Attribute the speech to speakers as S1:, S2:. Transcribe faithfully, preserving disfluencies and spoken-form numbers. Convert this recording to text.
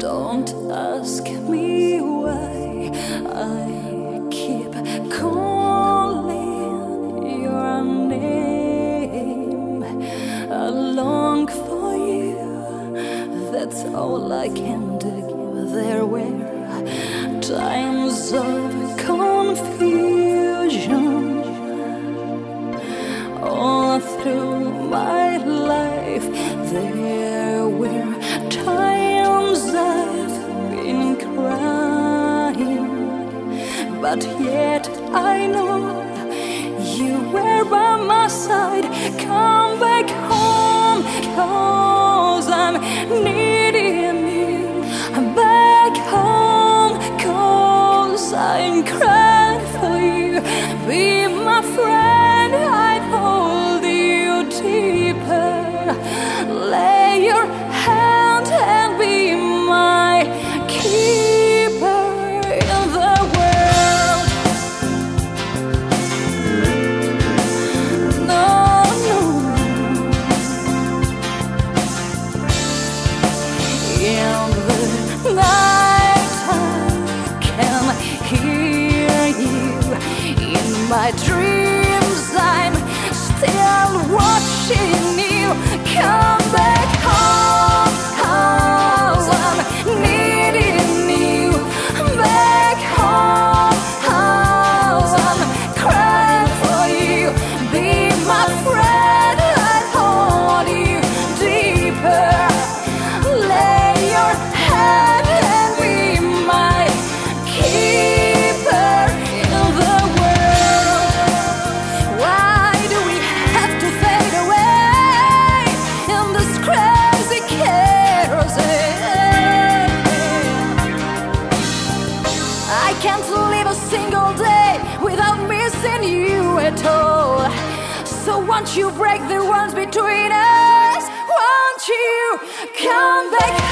S1: Don't ask me why I keep calling your name. I long for you, that's all I can do. There were times of confusion all through my life. There were times I've been crying, but yet I know you were by my side. Come back home, 'cause I'm needing you. I'm back home, 'cause I'm crying for you. Be my friend, I'd hold you deeper. Lay your hand and be my keeper in the world. No, no. In the night I can hear you. In my dreams I'm still watching you. Come back home, 'cause I'm needing you. Back home, 'cause I'm crying for you. Be my friend, I'd hold you deeper. Lay your hand and be my keeper in the world. Why do we have to fade away in this crazy kerosene? I can't live a single day without missing you at all. So won't you break the ones between us? Won't you come back